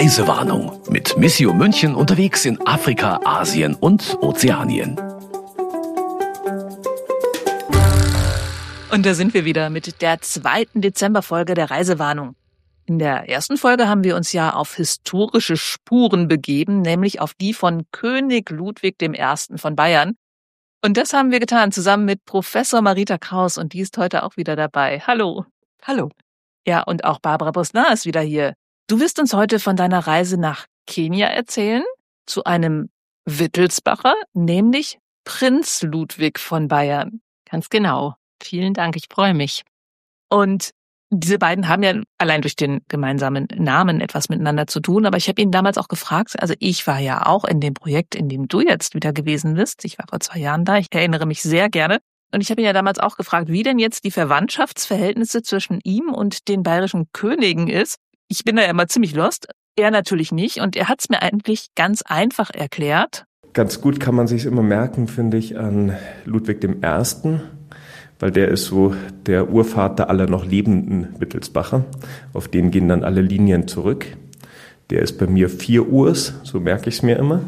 Reisewarnung mit Missio München unterwegs in Afrika, Asien und Ozeanien. Und da sind wir wieder mit der 2. Dezemberfolge der Reisewarnung. In der ersten Folge haben wir uns ja auf historische Spuren begeben, nämlich auf die von König Ludwig I. von Bayern. Und das haben wir getan, zusammen mit Professor Marita Kraus, und die ist heute auch wieder dabei. Hallo. Hallo. Ja, und auch Barbara Brosnan ist wieder hier. Du wirst uns heute von deiner Reise nach Kenia erzählen, zu einem Wittelsbacher, nämlich Prinz Ludwig von Bayern. Ganz genau. Vielen Dank, ich freue mich. Und diese beiden haben ja allein durch den gemeinsamen Namen etwas miteinander zu tun, aber ich habe ihn damals auch gefragt, also ich war ja auch in dem Projekt, in dem du jetzt wieder gewesen bist. Ich war vor 2 Jahren da, ich erinnere mich sehr gerne. Und ich habe ihn ja damals auch gefragt, wie denn jetzt die Verwandtschaftsverhältnisse zwischen ihm und den bayerischen Königen ist. Ich bin da ja immer ziemlich lost, er natürlich nicht. Und er hat es mir eigentlich ganz einfach erklärt. Ganz gut kann man sich immer merken, finde ich, an Ludwig I., weil der ist so der Urvater aller noch lebenden Wittelsbacher. Auf den gehen dann alle Linien zurück. Der ist bei mir 4 Urs, so merke ich es mir immer.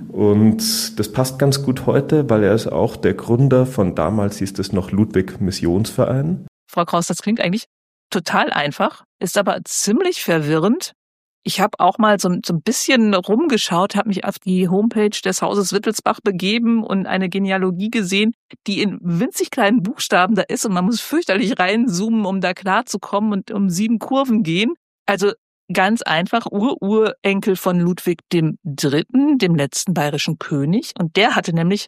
Und das passt ganz gut heute, weil er ist auch der Gründer von, damals hieß es noch Ludwig Missionsverein. Frau Kraus, das klingt eigentlich total einfach, ist aber ziemlich verwirrend. Ich habe auch mal so ein bisschen rumgeschaut, habe mich auf die Homepage des Hauses Wittelsbach begeben und eine Genealogie gesehen, die in winzig kleinen Buchstaben da ist und man muss fürchterlich reinzoomen, um da klar zu kommen und um 7 Kurven gehen. Also ganz einfach Urenkel von Ludwig III., dem letzten bayerischen König. Und der hatte nämlich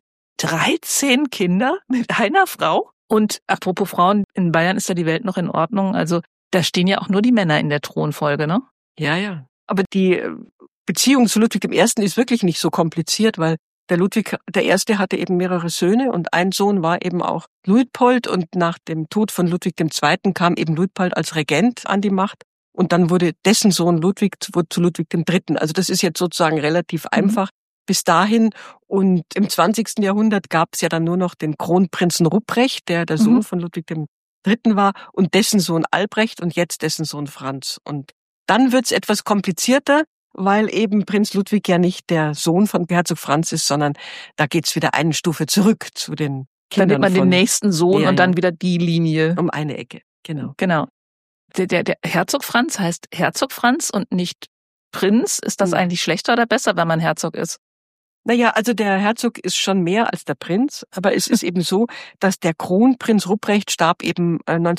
13 Kinder mit einer Frau. Und apropos Frauen, in Bayern ist ja die Welt noch in Ordnung. Also da stehen ja auch nur die Männer in der Thronfolge, ne? Ja, ja. Aber die Beziehung zu Ludwig I. ist wirklich nicht so kompliziert, weil der Ludwig I. hatte eben mehrere Söhne und ein Sohn war eben auch Luitpold, und nach dem Tod von Ludwig II. Kam eben Luitpold als Regent an die Macht und dann wurde dessen Sohn Ludwig zu Ludwig III. Also das ist jetzt sozusagen relativ einfach bis dahin, und im 20. Jahrhundert gab es ja dann nur noch den Kronprinzen Rupprecht, der Sohn von Ludwig III. War, und dessen Sohn Albrecht und jetzt dessen Sohn Franz. Und dann wird's etwas komplizierter, weil eben Prinz Ludwig ja nicht der Sohn von Herzog Franz ist, sondern da geht's wieder eine Stufe zurück zu den Kindern. Dann nimmt man den nächsten Sohn und dann wieder die Linie. Um eine Ecke, genau. Genau. Der Herzog Franz heißt Herzog Franz und nicht Prinz. Ist das eigentlich schlechter oder besser, wenn man Herzog ist? Naja, also der Herzog ist schon mehr als der Prinz, aber es ist eben so, dass der Kronprinz Rupprecht starb eben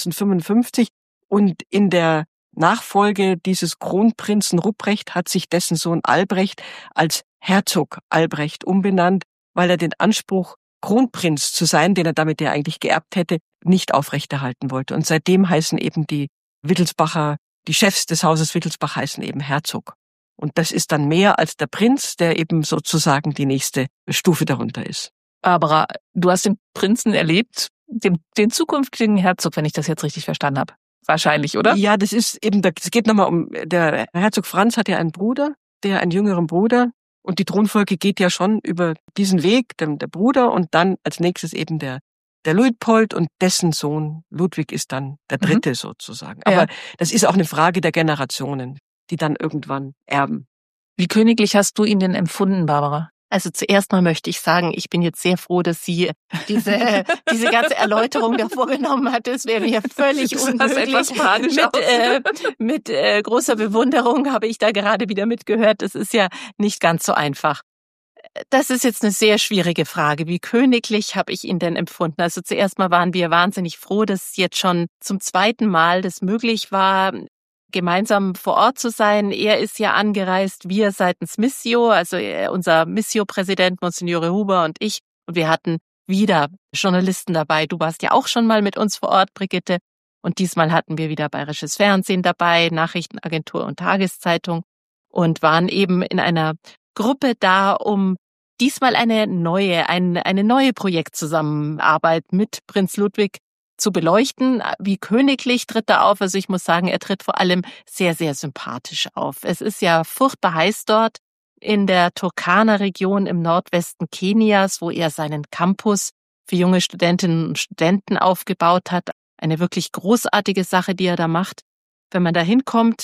1955 und in der Nachfolge dieses Kronprinzen Rupprecht hat sich dessen Sohn Albrecht als Herzog Albrecht umbenannt, weil er den Anspruch, Kronprinz zu sein, den er damit ja eigentlich geerbt hätte, nicht aufrechterhalten wollte. Und seitdem heißen eben die Wittelsbacher, die Chefs des Hauses Wittelsbach heißen eben Herzog. Und das ist dann mehr als der Prinz, der eben sozusagen die nächste Stufe darunter ist. Aber du hast den Prinzen erlebt, den zukünftigen Herzog, wenn ich das jetzt richtig verstanden habe. Wahrscheinlich, oder? Ja, das ist eben, es geht nochmal um, der Herzog Franz hat ja einen Bruder, einen jüngeren Bruder, und die Thronfolge geht ja schon über diesen Weg, der Bruder, und dann als nächstes eben der Luitpold, und dessen Sohn Ludwig ist dann der Dritte sozusagen. Aber das ist auch eine Frage der Generationen, die dann irgendwann erben. Wie königlich hast du ihn denn empfunden, Barbara? Also zuerst mal möchte ich sagen, ich bin jetzt sehr froh, dass sie diese ganze Erläuterung da vorgenommen hat. Es wäre mir völlig unmöglich. Mit großer Bewunderung habe ich da gerade wieder mitgehört. Das ist ja nicht ganz so einfach. Das ist jetzt eine sehr schwierige Frage. Wie königlich habe ich ihn denn empfunden? Also zuerst mal waren wir wahnsinnig froh, dass jetzt schon zum 2. Mal das möglich war, gemeinsam vor Ort zu sein. Er ist ja angereist, wir seitens Missio, also unser Missio-Präsident Monsignore Huber und ich. Und wir hatten wieder Journalisten dabei. Du warst ja auch schon mal mit uns vor Ort, Brigitte. Und diesmal hatten wir wieder Bayerisches Fernsehen dabei, Nachrichtenagentur und Tageszeitung, und waren eben in einer Gruppe da, um diesmal eine neue Projektzusammenarbeit mit Prinz Ludwig zu beleuchten. Wie königlich tritt er auf? Also ich muss sagen, er tritt vor allem sehr, sehr sympathisch auf. Es ist ja furchtbar heiß dort in der Turkana-Region im Nordwesten Kenias, wo er seinen Campus für junge Studentinnen und Studenten aufgebaut hat. Eine wirklich großartige Sache, die er da macht. Wenn man da hinkommt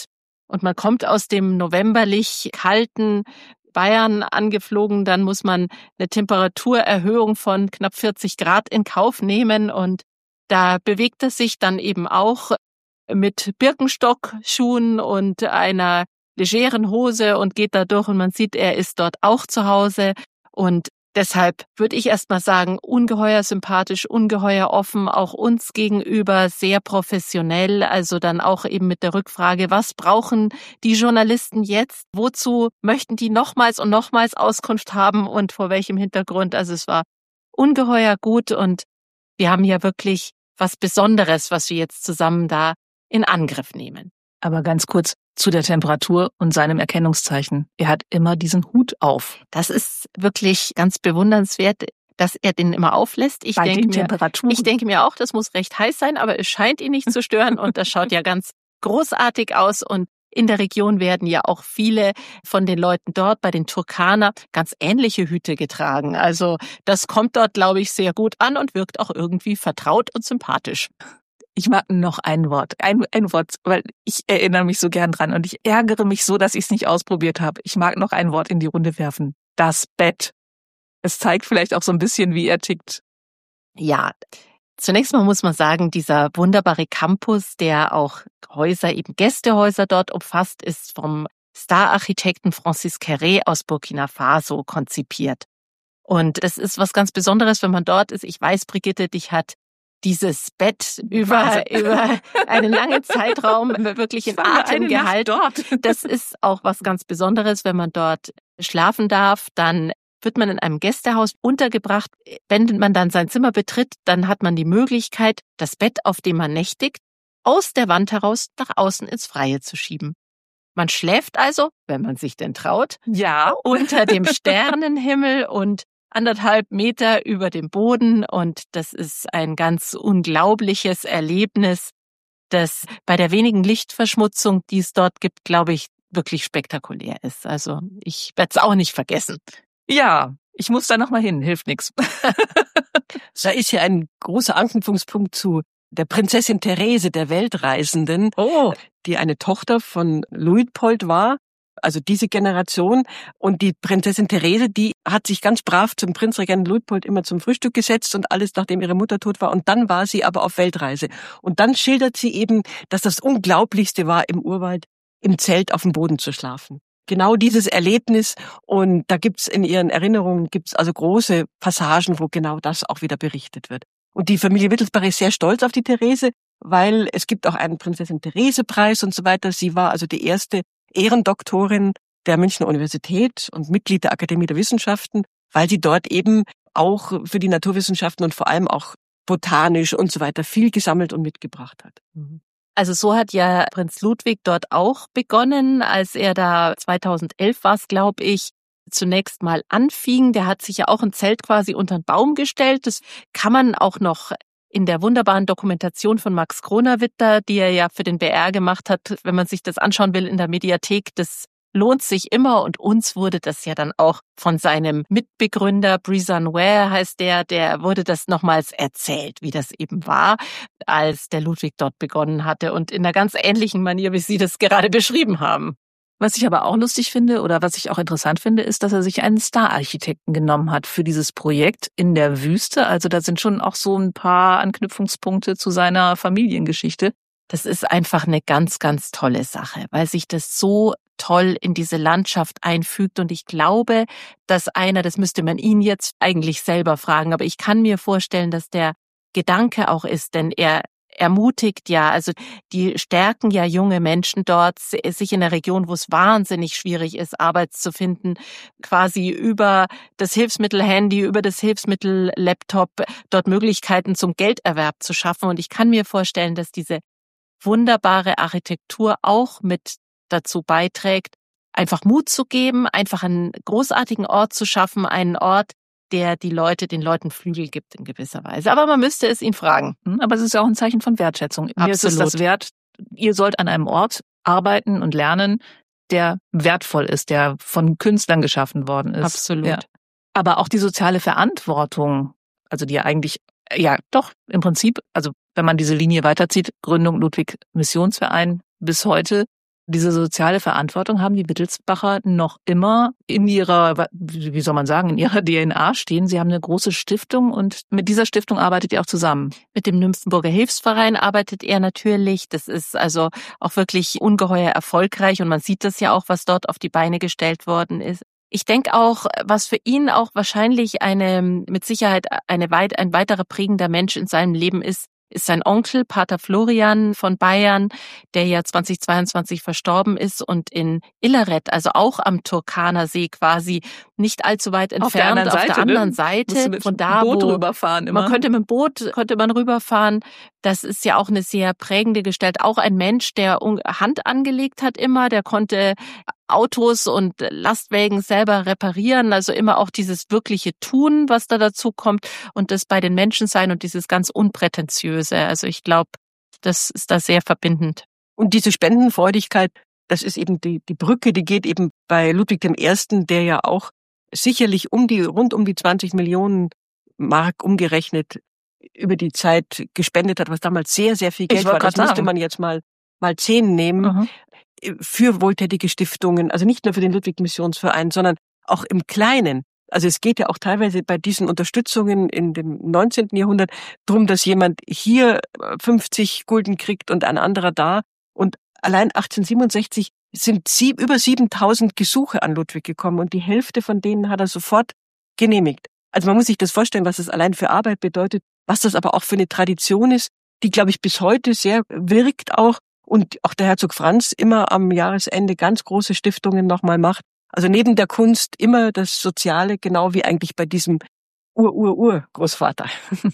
und man kommt aus dem novemberlich kalten Bayern angeflogen, dann muss man eine Temperaturerhöhung von knapp 40 Grad in Kauf nehmen und da bewegt er sich dann eben auch mit Birkenstock-Schuhen und einer legeren Hose und geht da durch und man sieht, er ist dort auch zu Hause und deshalb würde ich erst mal sagen, ungeheuer sympathisch, ungeheuer offen, auch uns gegenüber, sehr professionell, also dann auch eben mit der Rückfrage, was brauchen die Journalisten jetzt? Wozu möchten die nochmals und nochmals Auskunft haben und vor welchem Hintergrund? Also es war ungeheuer gut und wir haben ja wirklich was Besonderes, was wir jetzt zusammen da in Angriff nehmen. Aber ganz kurz zu der Temperatur und seinem Erkennungszeichen. Er hat immer diesen Hut auf. Das ist wirklich ganz bewundernswert, dass er den immer auflässt. Ich denke mir auch, das muss recht heiß sein, aber es scheint ihn nicht zu stören und das schaut ja ganz großartig aus und in der Region werden ja auch viele von den Leuten dort bei den Turkaner ganz ähnliche Hüte getragen. Also das kommt dort, glaube ich, sehr gut an und wirkt auch irgendwie vertraut und sympathisch. Ich mag noch ein Wort, ein Wort, weil ich erinnere mich so gern dran und ich ärgere mich so, dass ich es nicht ausprobiert habe. Ich mag noch ein Wort in die Runde werfen. Das Bett. Es zeigt vielleicht auch so ein bisschen, wie er tickt. Ja, zunächst mal muss man sagen, dieser wunderbare Campus, der auch Häuser, eben Gästehäuser dort umfasst, ist vom Star-Architekten Francis Kéré aus Burkina Faso konzipiert. Und das ist was ganz Besonderes, wenn man dort ist. Ich weiß, Brigitte, dich hat dieses Bett über einen langen Zeitraum wirklich in Atem gehalten. Das ist auch was ganz Besonderes, wenn man dort schlafen darf, dann wird man in einem Gästehaus untergebracht. Wenn man dann sein Zimmer betritt, dann hat man die Möglichkeit, das Bett, auf dem man nächtigt, aus der Wand heraus nach außen ins Freie zu schieben. Man schläft also, wenn man sich denn traut, ja, unter dem Sternenhimmel und 1,5 Meter über dem Boden und das ist ein ganz unglaubliches Erlebnis, das bei der wenigen Lichtverschmutzung, die es dort gibt, glaube ich, wirklich spektakulär ist. Also ich werde es auch nicht vergessen. Ja, ich muss da nochmal hin, hilft nichts. Da ist ja ein großer Anknüpfungspunkt zu der Prinzessin Therese, der Weltreisenden, die eine Tochter von Luitpold war. Also diese Generation und die Prinzessin Therese, die hat sich ganz brav zum Prinzregenten Luitpold immer zum Frühstück gesetzt und alles, nachdem ihre Mutter tot war. Und dann war sie aber auf Weltreise. Und dann schildert sie eben, dass das Unglaublichste war, im Urwald im Zelt auf dem Boden zu schlafen. Genau dieses Erlebnis und da gibt's in ihren Erinnerungen also große Passagen, wo genau das auch wieder berichtet wird. Und die Familie Wittelsbach ist sehr stolz auf die Therese, weil es gibt auch einen Prinzessin-Therese-Preis und so weiter. Sie war also die erste Ehrendoktorin der Münchner Universität und Mitglied der Akademie der Wissenschaften, weil sie dort eben auch für die Naturwissenschaften und vor allem auch botanisch und so weiter viel gesammelt und mitgebracht hat. Also so hat ja Prinz Ludwig dort auch begonnen, als er da 2011 war es, glaube ich, zunächst mal anfing. Der hat sich ja auch ein Zelt quasi unter den Baum gestellt. Das kann man auch noch in der wunderbaren Dokumentation von Max Kronawitter, die er ja für den BR gemacht hat, wenn man sich das anschauen will in der Mediathek, das lohnt sich immer und uns wurde das ja dann auch von seinem Mitbegründer, Brisan Ware heißt der wurde das nochmals erzählt, wie das eben war, als der Ludwig dort begonnen hatte und in einer ganz ähnlichen Manier, wie Sie das gerade beschrieben haben. Was ich aber auch lustig finde oder was ich auch interessant finde, ist, dass er sich einen Star-Architekten genommen hat für dieses Projekt in der Wüste. Also da sind schon auch so ein paar Anknüpfungspunkte zu seiner Familiengeschichte. Das ist einfach eine ganz, ganz tolle Sache, weil sich das so toll in diese Landschaft einfügt. Und ich glaube, dass das müsste man ihn jetzt eigentlich selber fragen, aber ich kann mir vorstellen, dass der Gedanke auch ist, denn er ermutigt ja, also die stärken ja junge Menschen dort, sich in der Region, wo es wahnsinnig schwierig ist, Arbeit zu finden, quasi über das Hilfsmittel Handy, über das Hilfsmittel Laptop, dort Möglichkeiten zum Gelderwerb zu schaffen. Und ich kann mir vorstellen, dass diese wunderbare Architektur auch mit dazu beiträgt, einfach Mut zu geben, einfach einen großartigen Ort zu schaffen, einen Ort, der den Leuten Flügel gibt in gewisser Weise. Aber man müsste es ihn fragen. Aber es ist ja auch ein Zeichen von Wertschätzung. Absolut. Mir ist es das wert, ihr sollt an einem Ort arbeiten und lernen, der wertvoll ist, der von Künstlern geschaffen worden ist. Absolut. Ja. Aber auch die soziale Verantwortung, also die ja eigentlich, ja doch, im Prinzip, also wenn man diese Linie weiterzieht, Gründung Ludwig Missionsverein bis heute, Diese soziale Verantwortung haben die Wittelsbacher noch immer in ihrer, wie soll man sagen, in ihrer DNA stehen. Sie haben eine große Stiftung und mit dieser Stiftung arbeitet ihr auch zusammen. Mit dem Nymphenburger Hilfsverein arbeitet er natürlich. Das ist also auch wirklich ungeheuer erfolgreich und man sieht das ja auch, was dort auf die Beine gestellt worden ist. Ich denke auch, was für ihn auch wahrscheinlich mit Sicherheit ein weiterer prägender Mensch in seinem Leben ist sein Onkel, Pater Florian von Bayern, der ja 2022 verstorben ist und in Illeret, also auch am Turkaner See quasi, nicht allzu weit entfernt, auf der anderen Seite, von da, Boot rüberfahren immer. Man konnte mit dem Boot rüberfahren. Das ist ja auch eine sehr prägende Gestalt. Auch ein Mensch, der Hand angelegt hat immer, der konnte Autos und Lastwagen selber reparieren, also immer auch dieses wirkliche Tun, was da dazu kommt und das bei den Menschen sein und dieses ganz Unprätentiöse. Also ich glaube, das ist da sehr verbindend. Und diese Spendenfreudigkeit, das ist eben die Brücke, die geht eben bei Ludwig I., der ja auch sicherlich rund um die 20 Millionen Mark umgerechnet über die Zeit gespendet hat, was damals sehr, sehr viel Geld war. Das müsste man jetzt mal 10 nehmen. Für wohltätige Stiftungen, also nicht nur für den Ludwig-Missionsverein, sondern auch im Kleinen. Also es geht ja auch teilweise bei diesen Unterstützungen in dem 19. Jahrhundert drum, dass jemand hier 50 Gulden kriegt und ein anderer da. Und allein 1867 sind über 7.000 Gesuche an Ludwig gekommen und die Hälfte von denen hat er sofort genehmigt. Also man muss sich das vorstellen, was das allein für Arbeit bedeutet, was das aber auch für eine Tradition ist, die, glaube ich, bis heute sehr wirkt auch. Und auch der Herzog Franz immer am Jahresende ganz große Stiftungen nochmal macht. Also neben der Kunst immer das Soziale, genau wie eigentlich bei diesem Ur-Großvater.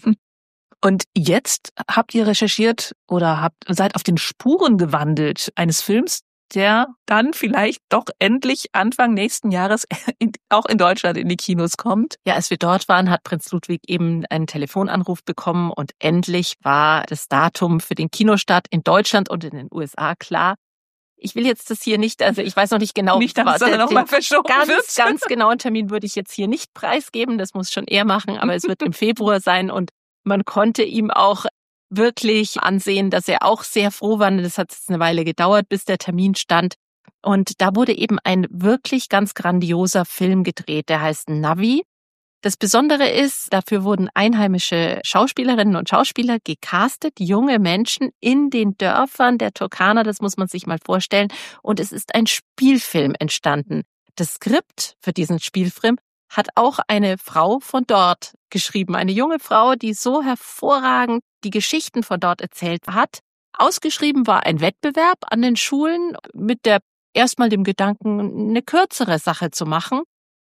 Und jetzt habt ihr recherchiert oder seid auf den Spuren gewandelt eines Films, der dann vielleicht doch endlich Anfang nächsten Jahres auch in Deutschland in die Kinos kommt. Ja, als wir dort waren, hat Prinz Ludwig eben einen Telefonanruf bekommen und endlich war das Datum für den Kinostart in Deutschland und in den USA klar. Ich will jetzt das hier nicht, also ich weiß noch nicht genau, nicht, dass es nochmal verschoben wird. Ganz genauen Termin würde ich jetzt hier nicht preisgeben, das muss schon er machen, aber es wird im Februar sein und man konnte ihm auch wirklich ansehen, dass er auch sehr froh war. Das hat jetzt eine Weile gedauert, bis der Termin stand. Und da wurde eben ein wirklich ganz grandioser Film gedreht, der heißt Navi. Das Besondere ist, dafür wurden einheimische Schauspielerinnen und Schauspieler gecastet, junge Menschen in den Dörfern der Turkaner, das muss man sich mal vorstellen. Und es ist ein Spielfilm entstanden. Das Skript für diesen Spielfilm hat auch eine Frau von dort geschrieben. Eine junge Frau, die so hervorragend die Geschichten von dort erzählt hat. Ausgeschrieben war ein Wettbewerb an den Schulen mit erstmal dem Gedanken, eine kürzere Sache zu machen.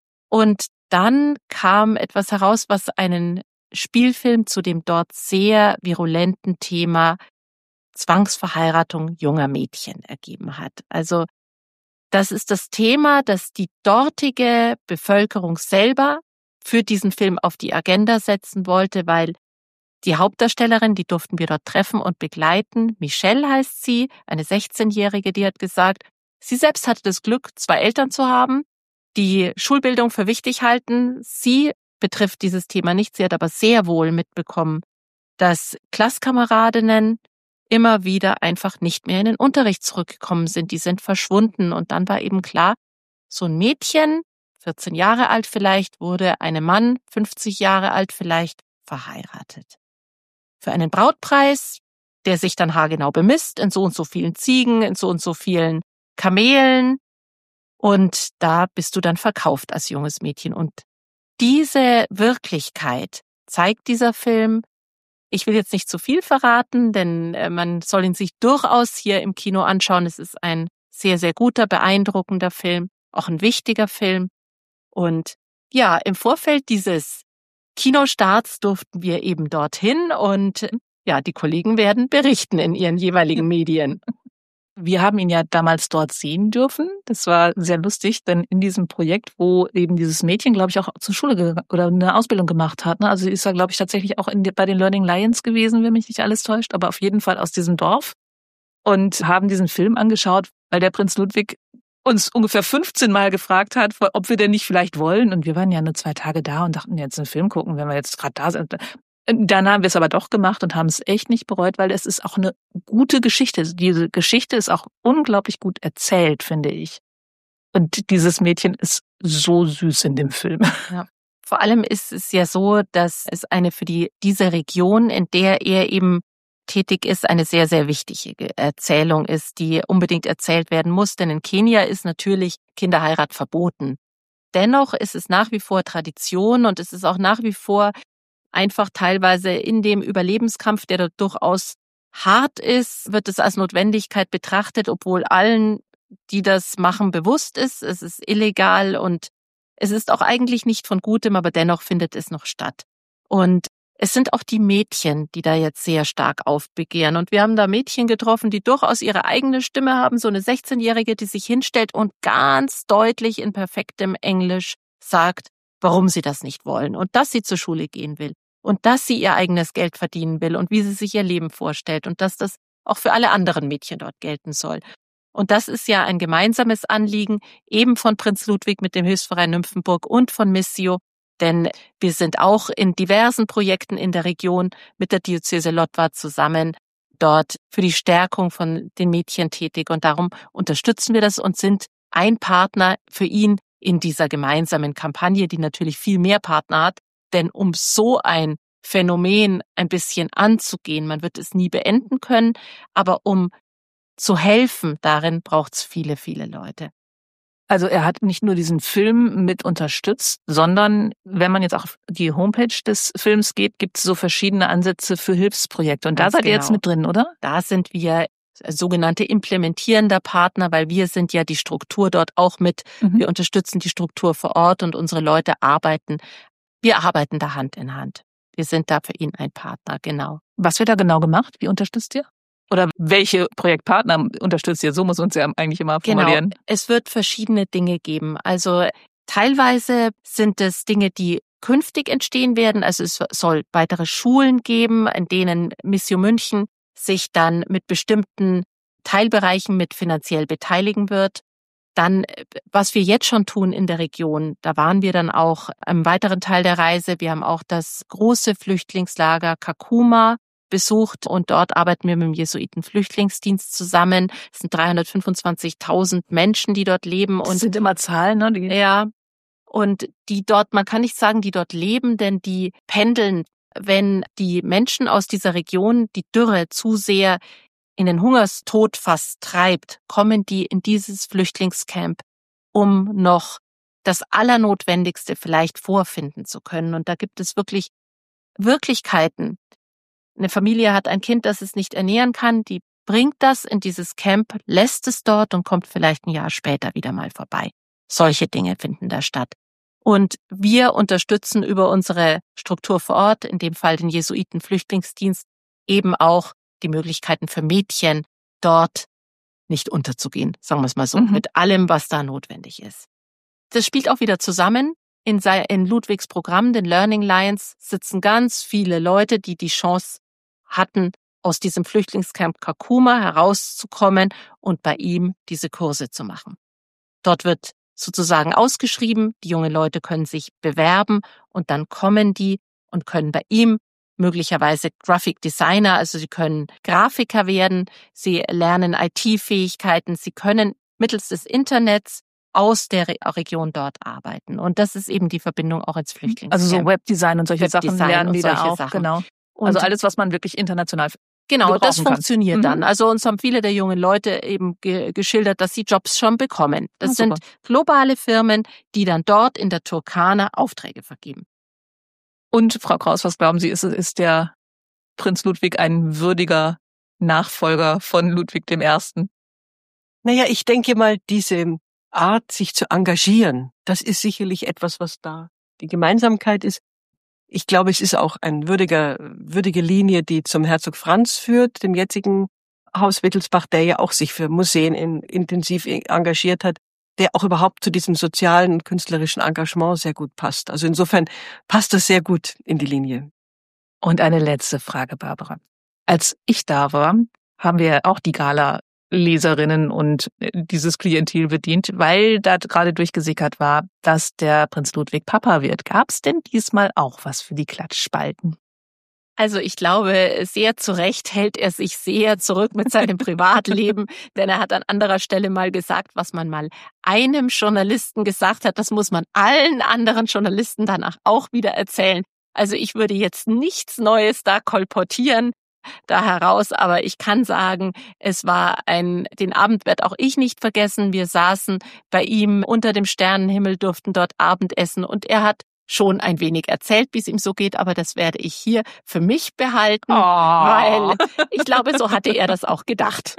Und dann kam etwas heraus, was einen Spielfilm zu dem dort sehr virulenten Thema Zwangsverheiratung junger Mädchen ergeben hat. Also das ist das Thema, das die dortige Bevölkerung selber für diesen Film auf die Agenda setzen wollte, weil die Hauptdarstellerin, die durften wir dort treffen und begleiten. Michelle heißt sie, eine 16-Jährige, die hat gesagt, sie selbst hatte das Glück, 2 Eltern zu haben, die Schulbildung für wichtig halten. Sie betrifft dieses Thema nicht. Sie hat aber sehr wohl mitbekommen, dass Klasskameradinnen immer wieder einfach nicht mehr in den Unterricht zurückgekommen sind. Die sind verschwunden. Und dann war eben klar, so ein Mädchen, 14 Jahre alt vielleicht, wurde einem Mann, 50 Jahre alt vielleicht, verheiratet. Für einen Brautpreis, der sich dann haargenau bemisst, in so und so vielen Ziegen, in so und so vielen Kamelen. Und da bist du dann verkauft als junges Mädchen. Und diese Wirklichkeit zeigt dieser Film. Ich will jetzt nicht zu viel verraten, denn man soll ihn sich durchaus hier im Kino anschauen. Es ist ein sehr, sehr guter, beeindruckender Film, auch ein wichtiger Film. Und ja, im Vorfeld dieses Kinostarts durften wir eben dorthin und ja, die Kollegen werden berichten in ihren jeweiligen Medien. Wir haben ihn ja damals dort sehen dürfen. Das war sehr lustig, denn in diesem Projekt, wo eben dieses Mädchen, glaube ich, auch zur Schule oder eine Ausbildung gemacht hat. Ne? Also sie ist ja, glaube ich, tatsächlich auch bei den Learning Lions gewesen, wenn mich nicht alles täuscht, aber auf jeden Fall aus diesem Dorf. Und haben diesen Film angeschaut, weil der Prinz Ludwig uns ungefähr 15 Mal gefragt hat, ob wir denn nicht vielleicht wollen. Und wir waren ja nur 2 Tage da und dachten, jetzt einen Film gucken, wenn wir jetzt gerade da sind. Dann haben wir es aber doch gemacht und haben es echt nicht bereut, weil es ist auch eine gute Geschichte. Diese Geschichte ist auch unglaublich gut erzählt, finde ich. Und dieses Mädchen ist so süß in dem Film. Ja. Vor allem ist es ja so, dass es eine für diese Region, in der er eben tätig ist, eine sehr, sehr wichtige Erzählung ist, die unbedingt erzählt werden muss. Denn in Kenia ist natürlich Kinderheirat verboten. Dennoch ist es nach wie vor Tradition und es ist auch nach wie vor einfach teilweise in dem Überlebenskampf, der dort durchaus hart ist, wird es als Notwendigkeit betrachtet, obwohl allen, die das machen, bewusst ist. Es ist illegal und es ist auch eigentlich nicht von Gutem, aber dennoch findet es noch statt. Und es sind auch die Mädchen, die da jetzt sehr stark aufbegehren. Und wir haben da Mädchen getroffen, die durchaus ihre eigene Stimme haben. So eine 16-Jährige, die sich hinstellt und ganz deutlich in perfektem Englisch sagt, warum sie das nicht wollen und dass sie zur Schule gehen will und dass sie ihr eigenes Geld verdienen will und wie sie sich ihr Leben vorstellt und dass das auch für alle anderen Mädchen dort gelten soll. Und das ist ja ein gemeinsames Anliegen, eben von Prinz Ludwig mit dem Hilfsverein Nymphenburg und von Missio, denn wir sind auch in diversen Projekten in der Region mit der Diözese Lodwar zusammen dort für die Stärkung von den Mädchen tätig und darum unterstützen wir das und sind ein Partner für ihn in dieser gemeinsamen Kampagne, die natürlich viel mehr Partner hat, denn um so ein Phänomen ein bisschen anzugehen, man wird es nie beenden können, aber um zu helfen, darin braucht's viele, viele Leute. Also er hat nicht nur diesen Film mit unterstützt, sondern wenn man jetzt auch auf die Homepage des Films geht, gibt es so verschiedene Ansätze für Hilfsprojekte. Und da seid ihr jetzt mit drin, oder? Da sind wir sogenannte implementierender Partner, weil wir sind ja die Struktur dort auch mit. Wir unterstützen die Struktur vor Ort und unsere Leute arbeiten. Wir arbeiten da Hand in Hand. Wir sind da für ihn ein Partner, genau. Was wird da genau gemacht? Wie unterstützt ihr? Oder welche Projektpartner unterstützt ihr? So muss uns ja eigentlich immer formulieren. Genau. Es wird verschiedene Dinge geben. Also teilweise sind es Dinge, die künftig entstehen werden. Also es soll weitere Schulen geben, in denen Missio München sich dann mit bestimmten Teilbereichen mit finanziell beteiligen wird. Dann, was wir jetzt schon tun in der Region, da waren wir dann auch im weiteren Teil der Reise. Wir haben auch das große Flüchtlingslager Kakuma besucht und dort arbeiten wir mit dem Jesuiten-Flüchtlingsdienst zusammen. Es sind 325.000 Menschen, die dort leben. Und das sind immer Zahlen, ne? Ja. Und die dort, man kann nicht sagen, die dort leben, denn die pendeln, wenn die Menschen aus dieser Region die Dürre zu sehr in den Hungerstod fast treibt, kommen die in dieses Flüchtlingscamp, um noch das Allernotwendigste vielleicht vorfinden zu können. Und da gibt es wirklich Wirklichkeiten. Eine Familie hat ein Kind, das es nicht ernähren kann, die bringt das in dieses Camp, lässt es dort und kommt vielleicht ein Jahr später wieder mal vorbei. Solche Dinge finden da statt. Und wir unterstützen über unsere Struktur vor Ort, in dem Fall den Jesuiten-Flüchtlingsdienst, eben auch die Möglichkeiten für Mädchen, dort nicht unterzugehen, sagen wir es mal so, mit allem, was da notwendig ist. Das spielt auch wieder zusammen. In Ludwigs Programm, den Learning Lions, sitzen ganz viele Leute, die die Chance hatten, aus diesem Flüchtlingscamp Kakuma herauszukommen und bei ihm diese Kurse zu machen. Dort wird sozusagen ausgeschrieben, die jungen Leute können sich bewerben und dann kommen die und können bei ihm möglicherweise Graphic Designer, also sie können Grafiker werden, sie lernen IT-Fähigkeiten, sie können mittels des Internets aus der Region dort arbeiten. Und das ist eben die Verbindung auch ins Flüchtlingscamp. Also so Webdesign und solche Sachen lernen die da auch. Sachen. Genau. Und also alles, was man wirklich international genau, das funktioniert kann. dann. Also uns haben viele der jungen Leute eben geschildert, dass sie Jobs schon bekommen. Das sind globale Firmen, die dann dort in der Turkana Aufträge vergeben. Und Frau Kraus, was glauben Sie, ist der Prinz Ludwig ein würdiger Nachfolger von Ludwig I.? Naja, ich denke mal, diese Art, sich zu engagieren, das ist sicherlich etwas, was da die Gemeinsamkeit ist. Ich glaube, es ist auch eine würdige Linie, die zum Herzog Franz führt, dem jetzigen Haus Wittelsbach, der ja auch sich für Museen intensiv engagiert hat, der auch überhaupt zu diesem sozialen und künstlerischen Engagement sehr gut passt. Also insofern passt das sehr gut in die Linie. Und eine letzte Frage, Barbara. Als ich da war, haben wir auch die Gala-Leserinnen und dieses Klientel bedient, weil da gerade durchgesickert war, dass der Prinz Ludwig Papa wird. Gab es denn diesmal auch was für die Klatschspalten? Also ich glaube, sehr zu Recht hält er sich sehr zurück mit seinem Privatleben, denn er hat an anderer Stelle mal gesagt, was man mal einem Journalisten gesagt hat, das muss man allen anderen Journalisten danach auch wieder erzählen. Also ich würde jetzt nichts Neues da kolportieren da heraus, aber ich kann sagen, es war den Abend werde auch ich nicht vergessen. Wir saßen bei ihm unter dem Sternenhimmel, durften dort Abendessen und er hat schon ein wenig erzählt, wie es ihm so geht, aber das werde ich hier für mich behalten, weil ich glaube, so hatte er das auch gedacht.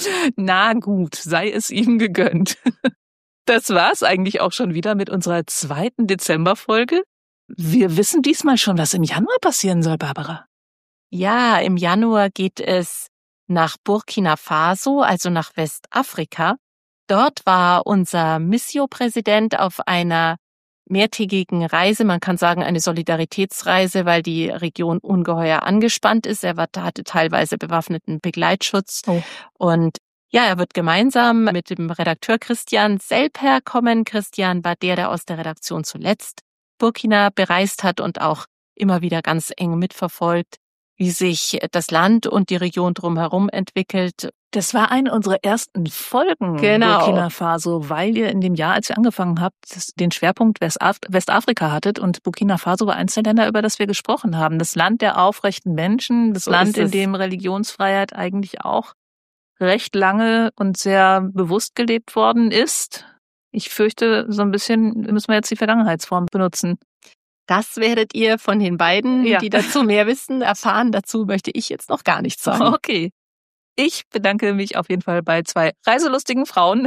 Na gut, sei es ihm gegönnt. Das war's eigentlich auch schon wieder mit unserer 2. Dezemberfolge. Wir wissen diesmal schon, was im Januar passieren soll, Barbara. Ja, im Januar geht es nach Burkina Faso, also nach Westafrika. Dort war unser Missio-Präsident auf einer mehrtägigen Reise, man kann sagen eine Solidaritätsreise, weil die Region ungeheuer angespannt ist. Er hatte teilweise bewaffneten Begleitschutz. Und ja, er wird gemeinsam mit dem Redakteur Christian Selper kommen. Christian war der aus der Redaktion zuletzt Burkina bereist hat und auch immer wieder ganz eng mitverfolgt, wie sich das Land und die Region drumherum entwickelt. Das war eine unserer ersten Folgen, Burkina Faso, weil ihr in dem Jahr, als ihr angefangen habt, den Schwerpunkt Westafrika hattet und Burkina Faso war eines der Länder, über das wir gesprochen haben. Das Land der aufrechten Menschen, das Land, in dem Religionsfreiheit eigentlich auch recht lange und sehr bewusst gelebt worden ist. Ich fürchte, so ein bisschen müssen wir jetzt die Vergangenheitsform benutzen. Das werdet ihr von den beiden, die dazu mehr wissen, erfahren. Dazu möchte ich jetzt noch gar nichts sagen. Okay. Ich bedanke mich auf jeden Fall bei 2 reiselustigen Frauen,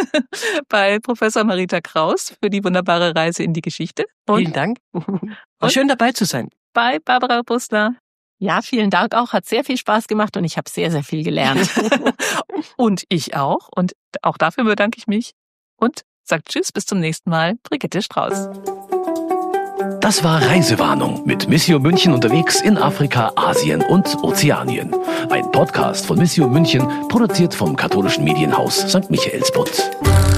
bei Professor Marita Kraus für die wunderbare Reise in die Geschichte. Vielen Dank. War schön dabei zu sein. Bei Barbara Bustler. Ja, vielen Dank auch. Hat sehr viel Spaß gemacht und ich habe sehr, sehr viel gelernt. Und ich auch. Und auch dafür bedanke ich mich. Und sagt Tschüss, bis zum nächsten Mal. Brigitte Strauß. Das war Reisewarnung mit Missio München unterwegs in Afrika, Asien und Ozeanien. Ein Podcast von Missio München, produziert vom katholischen Medienhaus St. Michaelsbund.